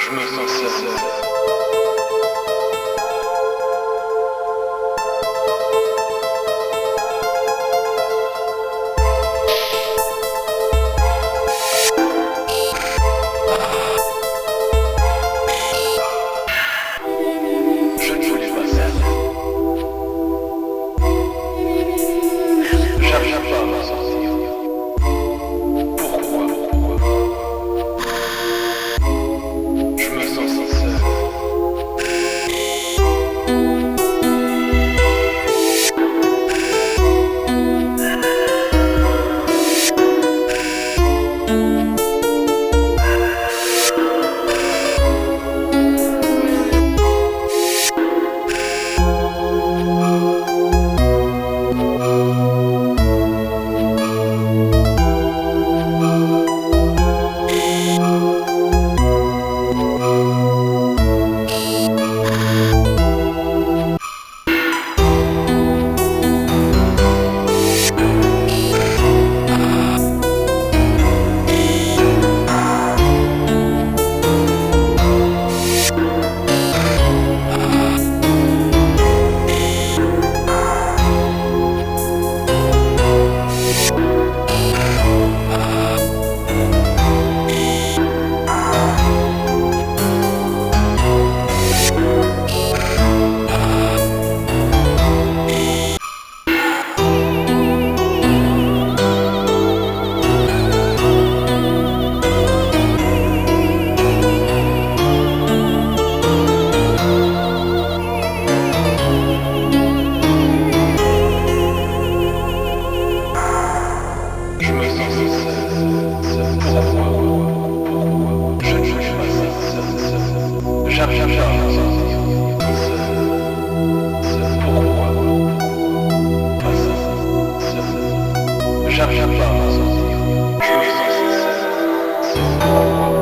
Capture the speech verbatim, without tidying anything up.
Je me sens seul. Je ne voulais pas ça. J'arrive pas à m'en sortir. Pourquoi, pourquoi? Je me sens si seul. Je me sens si seul, seul, pourquoi, pourquoi, je ne voulais pas ça, seul, seul, j'arrive pas à m'en sortir, seul, seul, pourquoi, pas ça, seul, j'arrive pas à m'en sortir, je me sens si seul, seul, pourquoi.